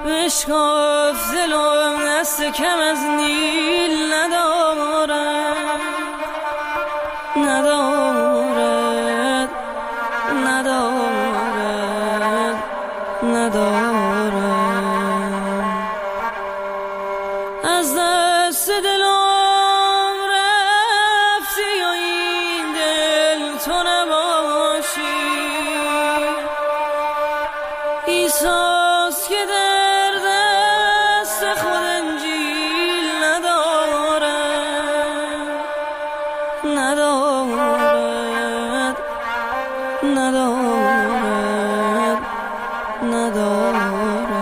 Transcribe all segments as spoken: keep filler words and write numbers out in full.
بشکاف دلم دست کم از نیل ندارد ندارد ندارد ندارد از دست دلم رفتی و این دل تو نباشی ایساس که در دست خود انجیل ندارد ندارد ندارد ندارد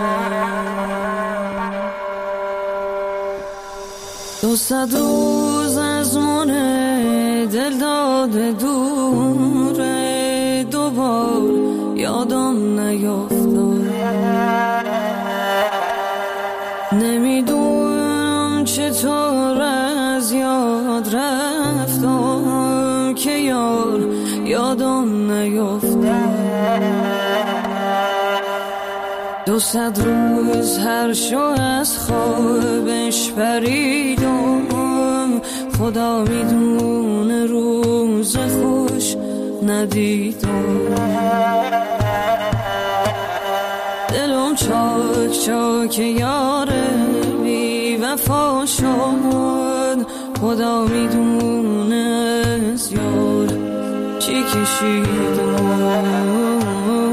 دو صد روز از من دل داده دوره دوبار یادم نیفتاد نمیدونم چطور از یاد رفتم که یار یادم نیفتاد دو صد روز هر شو از خوابش پریدم خدا میدونه روز خوش ندیدم دلم چاک چاک یاره بی وفا شد خدا میدونه از یار چی کشیدم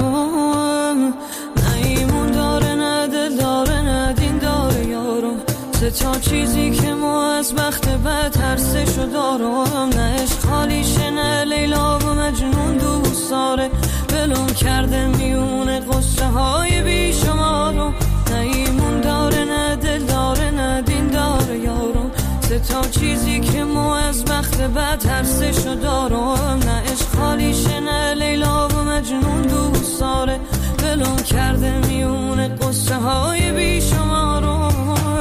تا چیزی که ما از بخت بد ترسشو دارم نه عشق خالیشه نه لیلا و مجنون دوست داره بلوم کرده میونه قصه های بیشمارم نه ایمون داره نه دل داره نه دین داره یارم سه تا چیزی که ما از بخت بد ترسشو دارم نه عشق خالیشه نه لیلا و مجنون دوست داره بلوم کرده میونه قصه های بیشمارم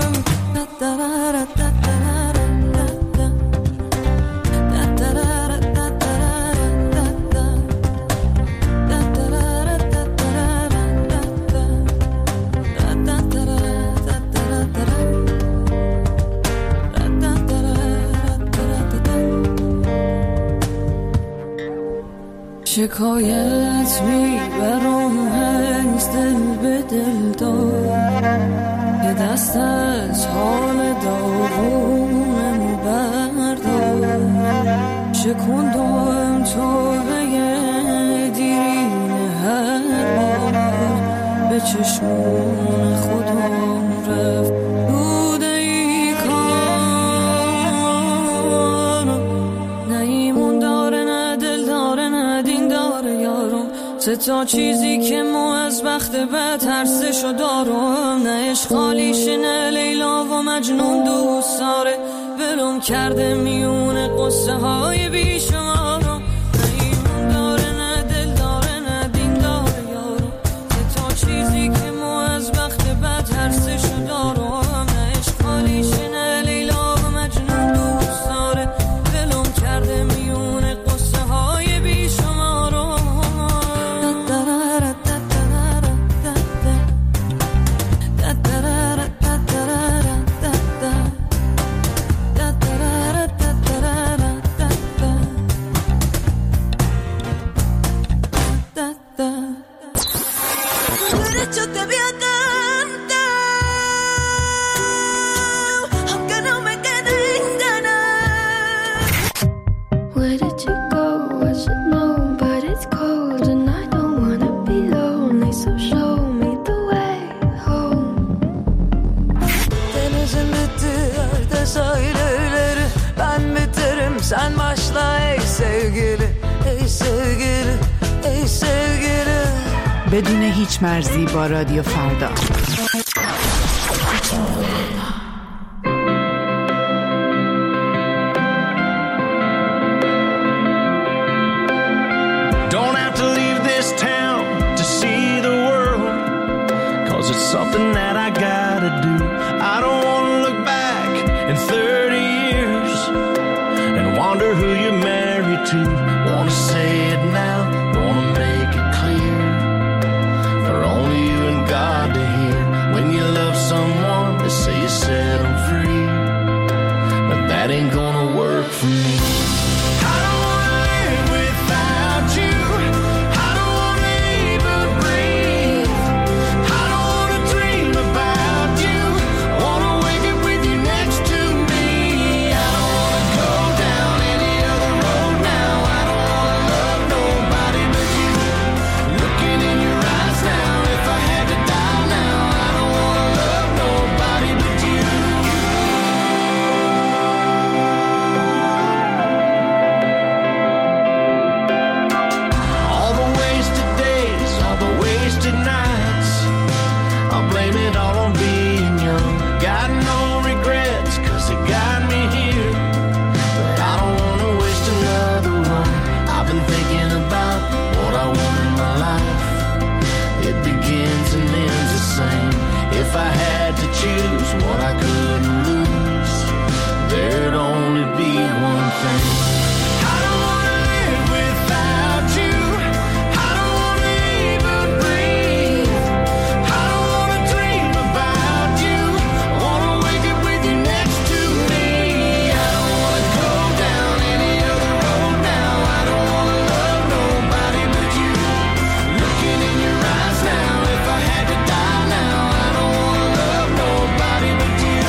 شکایت میبرم از دل به دل دار که دست از حال داغونم بردار شکندم تو به دیرین هر بار به چشمون خودم رفت بوده ای کار نه ایمون داره نه دل داره نه دین داره یارم سه تا چیزی که ما از بخت بد ترسشو دارم نه عشق خالیشه نه لیلا و مجنون دوست داره ولم کرده میونه قصه های بیشمارم نه ایمون داره نه دل داره نه دین داره یارم سه تا چیزی که ما از بخت بد ترسشو دارم نه عشق خالیشه نه لیلا و مجنون دوست داره ولم کرده میونه قصه های بیشمارم Sen başla ey sevgili, ey sevgili, ey sevgili. بدون هیچ مرزی با رادیو فردا. Don't have to leave this town to see the world, 'cause it's something that I gotta do. I don't wanna look back in thirty years and wonder who you're married to. Wanna say it now, wanna make it clear for only you and God to hear. When you choose what I couldn't lose, there'd only be one thing. I don't wanna live without you. I don't wanna even breathe. I don't wanna dream about you. I wanna wake up with you next to me. I don't wanna go down any other road now. I don't wanna love nobody but you. Looking in your eyes now, if I had to die now, I don't wanna love nobody but you.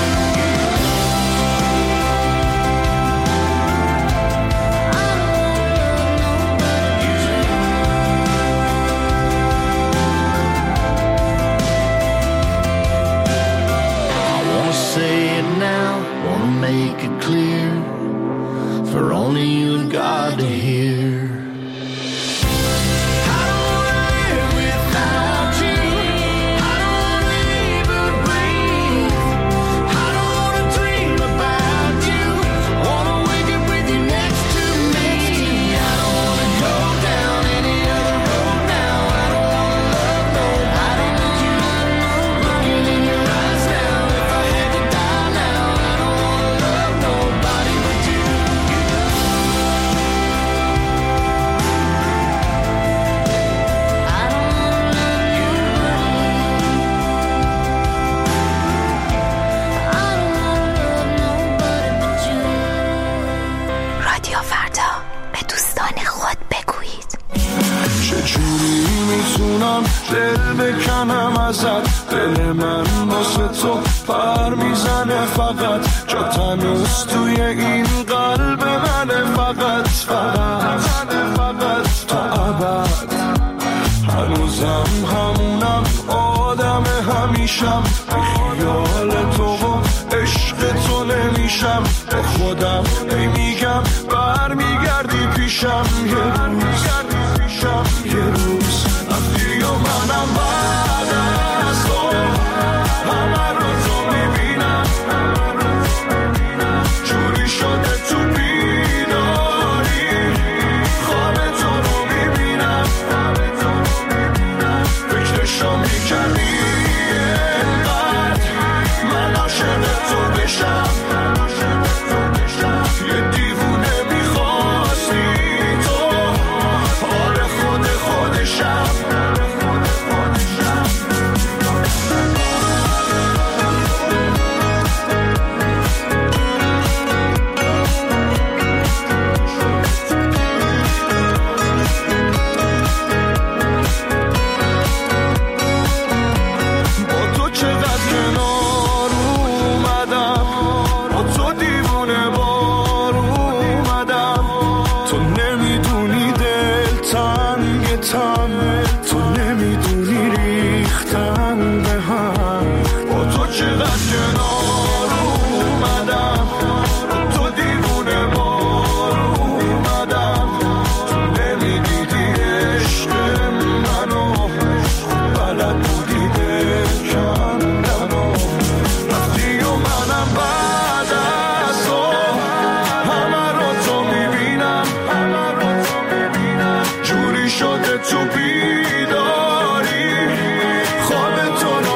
I wanna say it now, wanna make it clear for only you and God to hear. I don't wanna live without you. I don't wanna even breathe. I don't wanna dream about you. I wanna wake up with you next to me. I don't wanna go down any other road now. I don't wanna love nobody but you. Looking in your eyes now, if I had to die now, I don't wanna love nobody but you. I don't wanna love you. I don't wanna love nobody but you. رادیو فردا، به دوستان خود بگویید. چجوری میتونم دل بکنم ازت، دل من واسه تو پر میزنه فقط، جا تنوز توی این قلب منه فقط فقط فقط تا ابد. هنوزم همونم آدم همیشم، بی خیال تو و عشق تو نمیشم، با خودم ای میگم برمیگردی پیشم یه روز یه روز. رفتی و منم بعد از تو همه رو تو میبینم، جوری شده تو بیداری خواب تو رو میبینم، فکرشو میکنی اینقدر من عاشق تو بشم، یه دیوونه میخواستی تو حال خود خودشم. با تو چقدر کنار اومدم، با تو دیوونه بار اومدم، تو نمیدونی دل تنگ تن، تو نمیدونی ریختن به هم. با تو چقدر کنار اومدم، با تو دیوونه بار اومدم، تو نمیدیدی عشق منو، بلد بودی دل کندنو. رفتی و منم بعد از تو همه رو تو میبینم، جوری شده تو بیداری خواب تو رو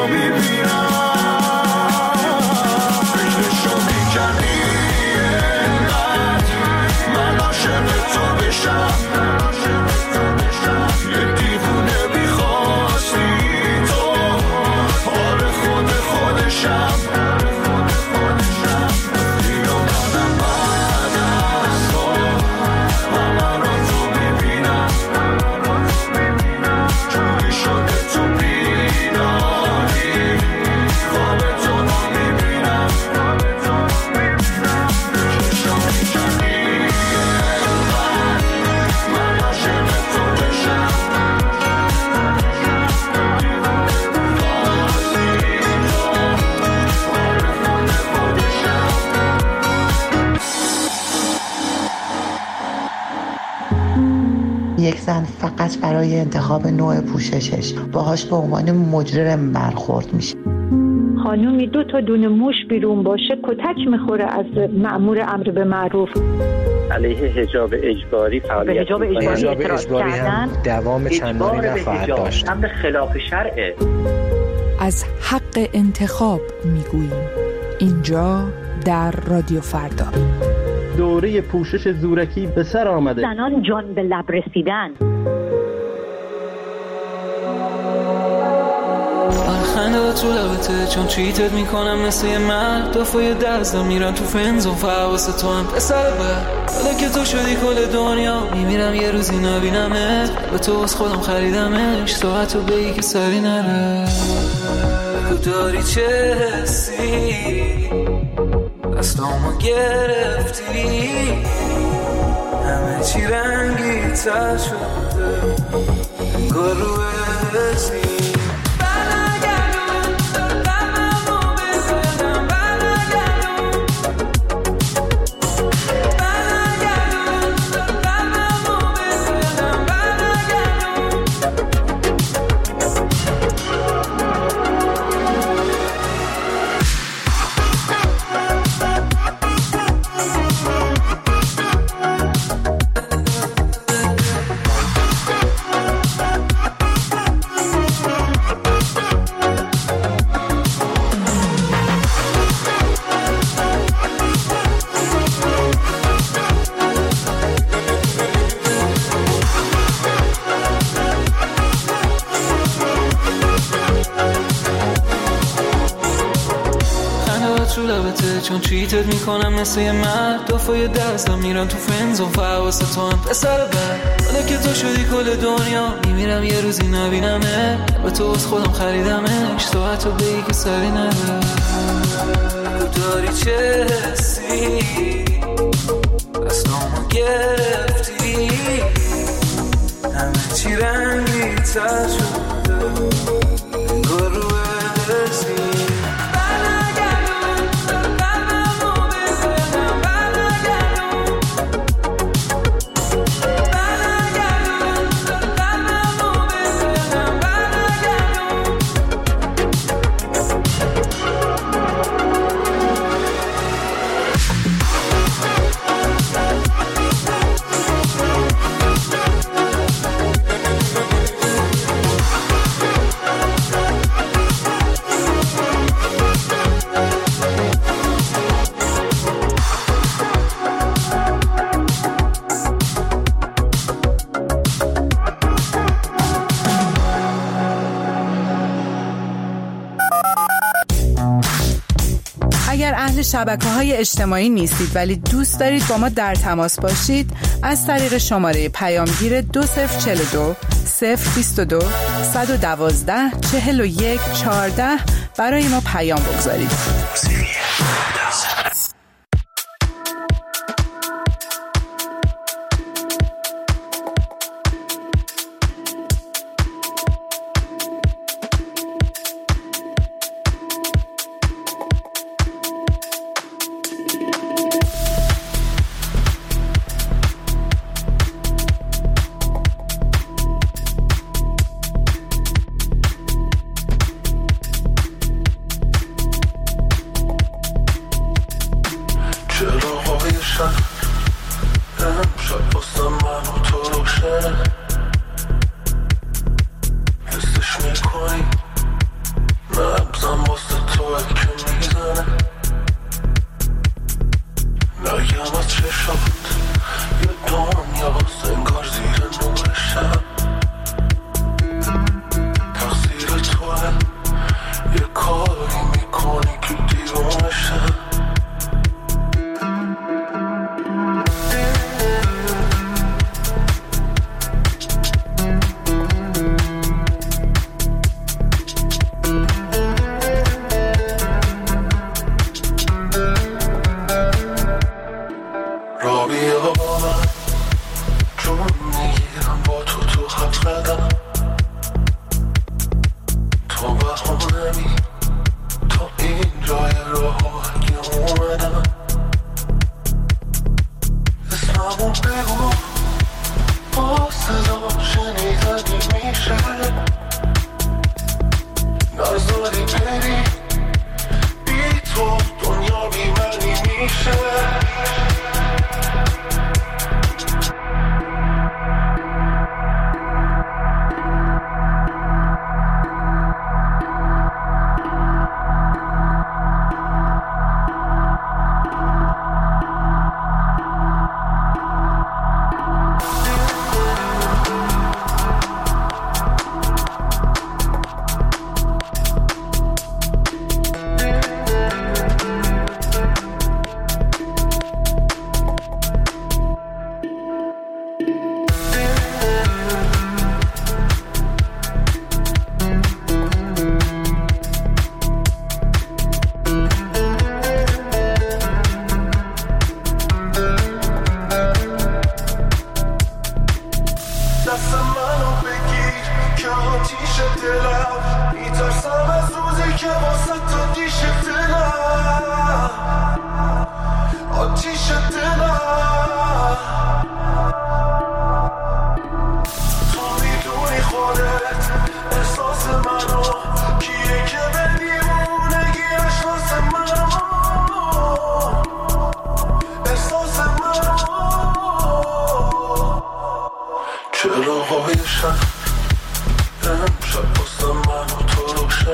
میبینم، فکرشو میکنی اینقدر من عاشق تو بشم، یه دیوونه میخواستی تو حال خود خودشم. رفتی و منم بعد از تو همه رو تو میبینم، جوری شده تو بیداری خواب تو رو میبینم، فکرشو میکنی اینقدر من عاشق تو بشم، یک زن فقط برای انتخاب نوع پوششش باهاش به عنوان مجرم برخورد میشه. خانومی دو تا دونه موش بیرون باشه کتک میخوره از مأمور امر به معروف. علیه حجاب اجباری فعالیت به حجاب اجباری اعتراض کردن، دوام چندانی نخواهد داشت. امر خلاف شرعه. از حق انتخاب میگوییم. اینجا در رادیو فردا. دوره پوشش زورکی به سر آمده. زنان جان به لب رسیدن. خنده تو لبته چون چیتت میکنم مثل یه مرد. دفعه دستم میرم تو فنزون فواست تو هم پسر بر. حالا که تو شدی کل دنیا میمیرم یه روزی نبینمت. به تو از خودم خریدمش ساعت رو بگی که سری نره. بگو داری چه حسی دستامو گرفتی همه چی رنگی تر شده انگار رو حسی. چون چیتت میکنم مثل یه مرد. دفعه دستم میرم تو فنزون فواست تو هم پسر بر. حالا که تو شدی کل دنیا میمیرم یه روزی نبینمه. به تو از خودم خریدمش ساعت رو بگی که سری نره. بگو داری چه حسی دستامو گرفتی همه چی رنگی تر شده انگار رو حسی. شبکه‌های اجتماعی نیستید ولی دوست دارید با ما در تماس باشید، از طریق شماره پیامگیر دو صفر چهل و دو صفر بیست و دو صد و دوازده چهل و یک چهارده برای ما پیام بگذارید.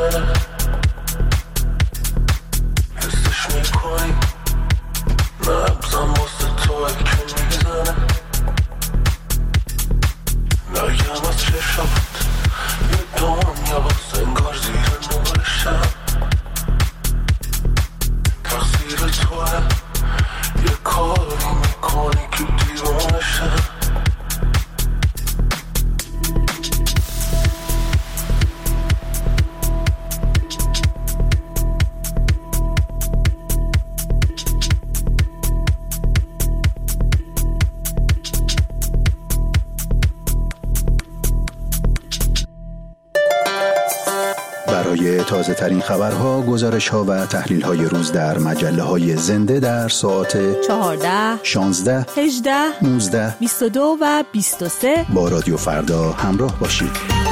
منه حسش میکنی نبزم واسه توی که میزنه نگم از چشمت یه دنیا باز انگار زیر نورشم تقصیر توه یه کاری میکنی که دیوانشم برای تازه ترین خبرها، گزارش ها و تحلیل های روز در مجله های زنده در ساعت چهارده، شانزده، هجده، نوزده، بیست و دو و بیست و سه با رادیو فردا همراه باشید.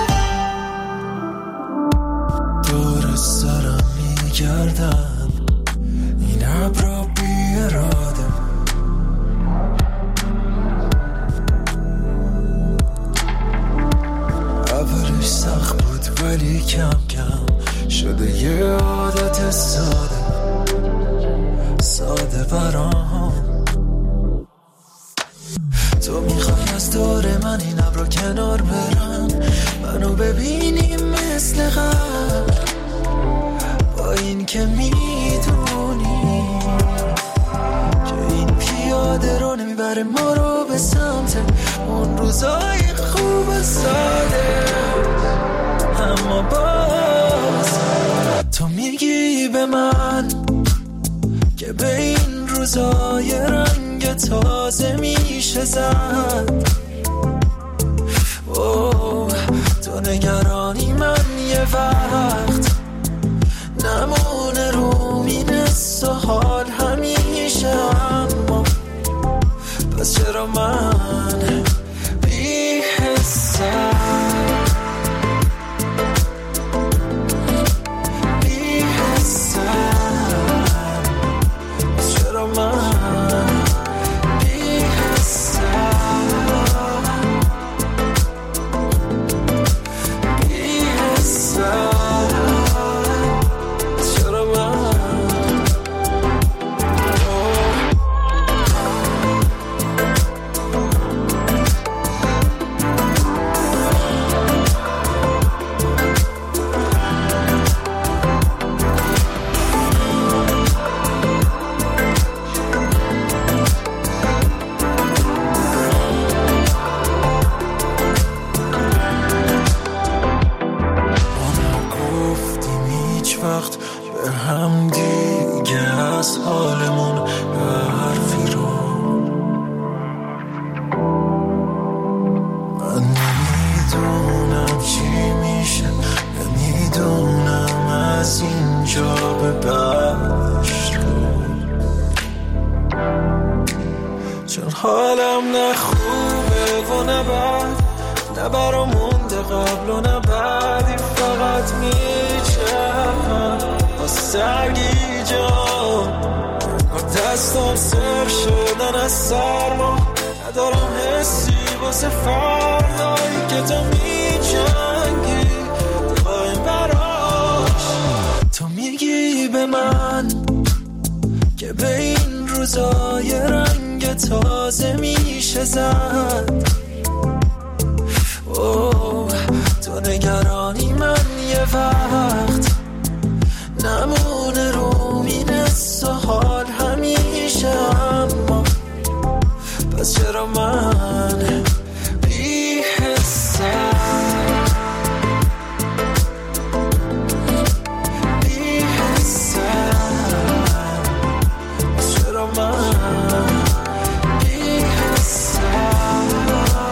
دور سرم میگردم این ابرا بی اراده اولش سخت بود ولی کم کم شده یه عادت ساده ساده برام تو میخوای از دور من این ابرا کنار برن منو ببینی مثل قبل با این که میدونی که این پیاده رو نمیبره ما رو به سمت اون روزای خوب ساده اما باز تو میگی به من که به این روزای رنگ تازه میشه زد اوه تو نگرانی من یه وقت نمونه رو مینست و حال همیشه اما پس چرا من بی حسم بی حسم پس چرا من بی حسم بی حسم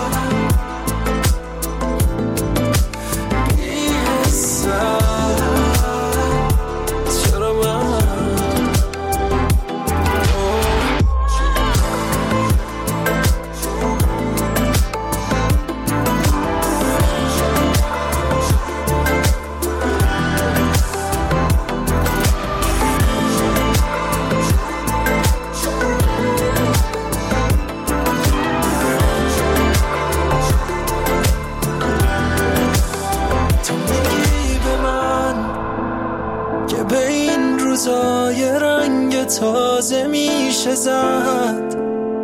Be که به این روزای رنگ تازه میشه زد.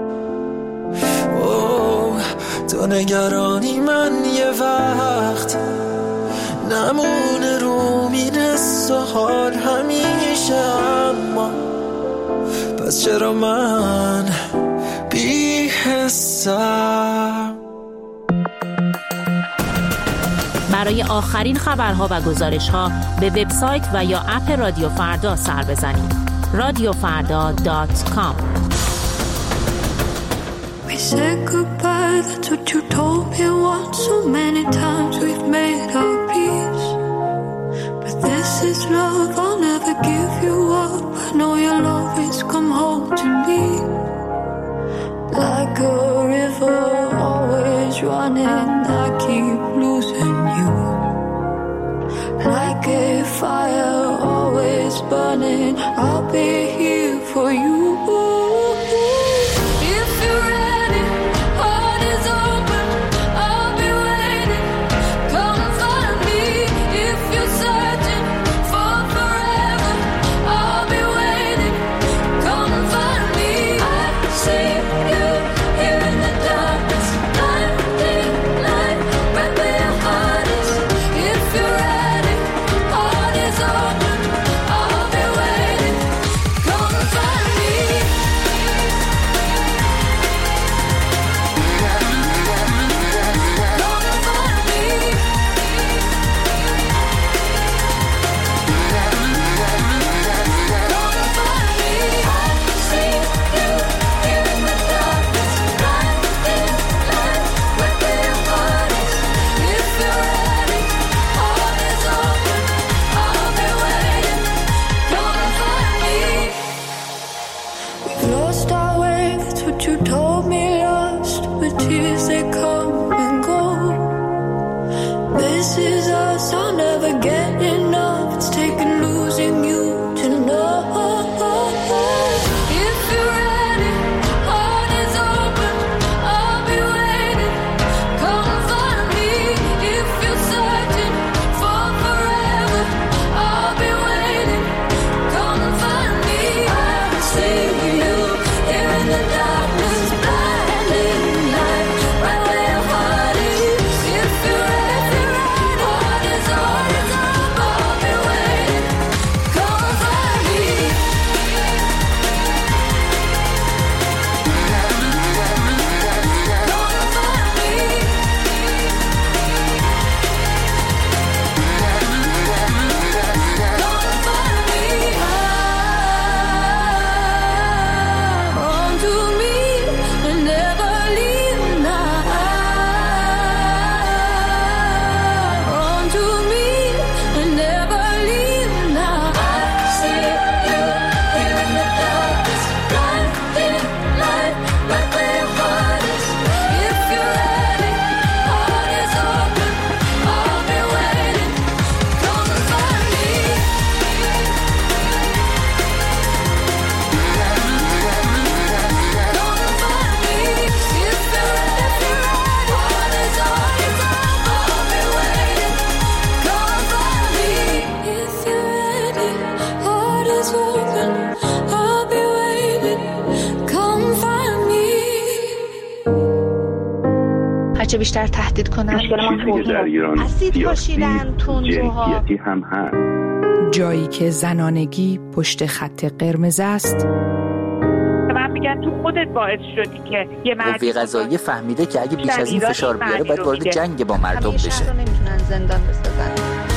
اوه تو نگرانی من یه وقت نمونه رو میرس و حال همیشه، اما پس چرا من بی حسم؟ برای آخرین خبرها و گزارش‌ها به وبسایت و یا اپ رادیو فردا سر بزنید. رادیو فردا دات کام. We said goodbye, that's what you told me once. So many times we've made our peace, but this is love, I'll never give you up. I know you'll always come home to me. Like a river always running, I keep losing you. Like a fire always burning, I'll be here for you. If you're ready, heart is open, I'll be waiting. Come find me. If you're searching for forever, I'll be waiting. Come find me. I see you here in the darkness, blinding light, right where your heart is. If you're ready, heart is open, I'll be waiting. Come find me. Lost our way, that's what you told me last. But tears they come and go. This is us, I'll never get enough. It's taken losing you to know. If you're ready, heart is open, I'll be waiting. Come find me. If you're searching for forever, I'll be waiting. Come find me. I see you here in the darkness, blinding light, right where your heart is. If you're ready, heart is open, I'll be waiting. Come find me. Come to me and never leave now. Come to me and never leave now. I see you here in the darkness, blinding light, right where your heart is. If you're ready, heart is open, I'll be waiting. Come find me. هرچه بیشتر تهدید کنن چیزی که در ایران اسید پاشیدن تندروها جنسیتی هم هست. جایی که زنانگی پشت خط قرمز است. من میگن تو خودت باعث شدی که یه مرد قوه قضاییه فهمیده که اگه بیش از این فشار بیاره باید وارد جنگ با مردم بشه. همیشه رو نمیتونن زندان بسازن.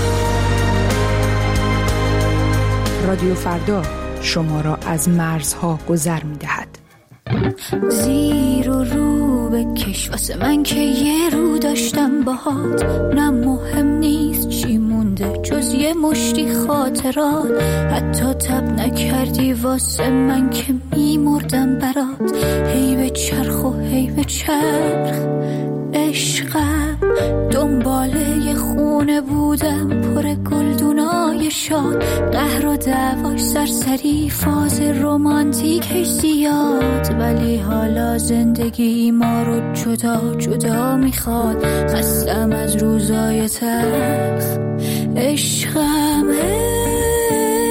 رادیو فردا شما را از مرزها گذر می‌دهد. زیر و رو بکش واسه من که یه رو داشتم باهات. نه مهم نیست چی مونده جز یه مشتی خاطرات. حتی تب نکردی واسه من که میمردم برات. هی به چرخ و هی به چرخ عشقم، دنباله خونه بودم پر گلدونای شاد. قهر و دعواش سرسری، فاز رومانتیکش زیاد. ولی حالا زندگی ما رو جدا جدا میخواد. خستم از روزای تلخ عشقم.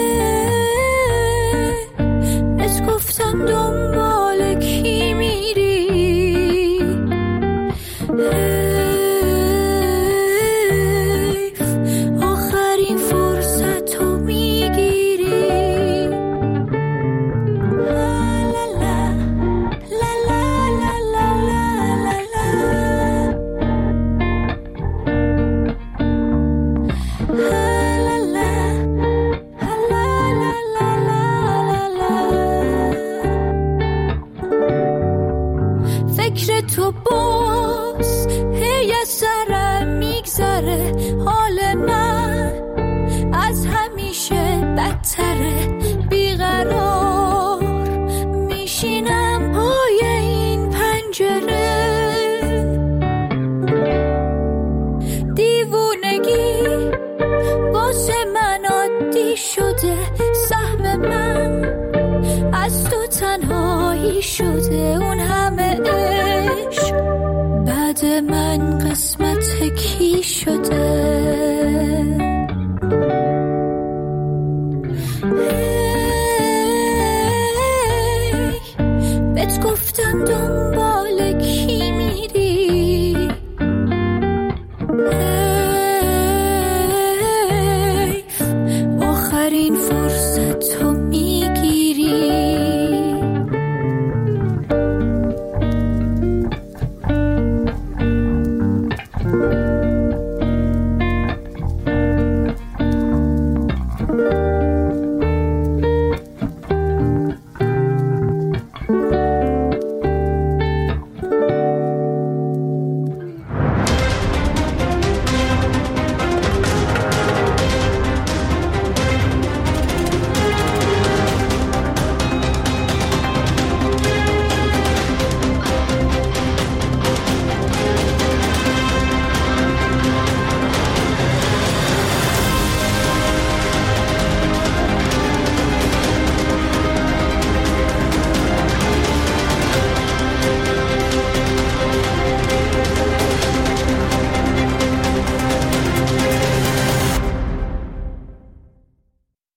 شده سهم من، از تو تنهایی شده اون همه عشق، بعد من قسمت کی شده؟ بهت گفتم دنبال کی میری، حیف آخرین